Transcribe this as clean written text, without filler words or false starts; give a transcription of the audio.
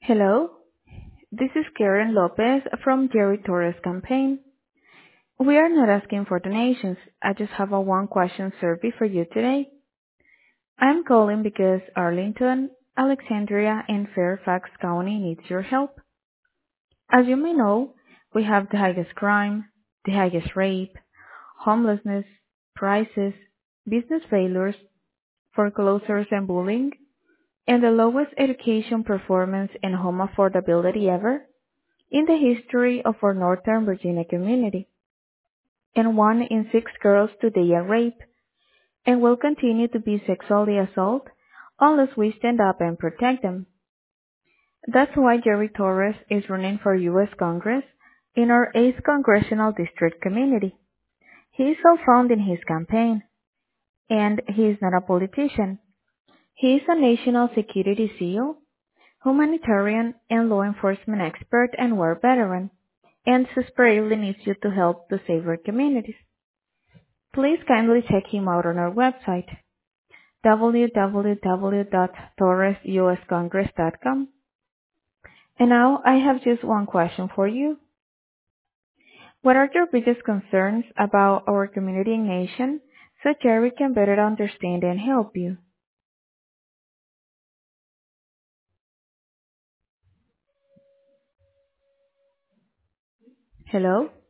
Hello, this is Karen Lopez from Jerry Torres campaign. We are not asking for donations. I just have a one question survey for you today. I'm calling because Arlington, Alexandria, and Fairfax County needs your help. As you may know, we have the highest crime, the highest rape, homelessness, prices, business failures, foreclosures and bullying, and the lowest education performance and home affordability ever in the history of our Northern Virginia community. And 1 in 6 girls today are raped and will continue to be sexually assaulted unless we stand up and protect them. That's why Jerry Torres is running for U.S. Congress in our 8th Congressional District community. He is self-funding his campaign, and he is not a politician. He is a national security SEAL, humanitarian and law enforcement expert and war veteran, and desperately needs you to help to save our communities. Please kindly check him out on our website, www.torresuscongress.com. And now I have just one question for you. What are your biggest concerns about our community and nation so Jerry can better understand and help you? Hello?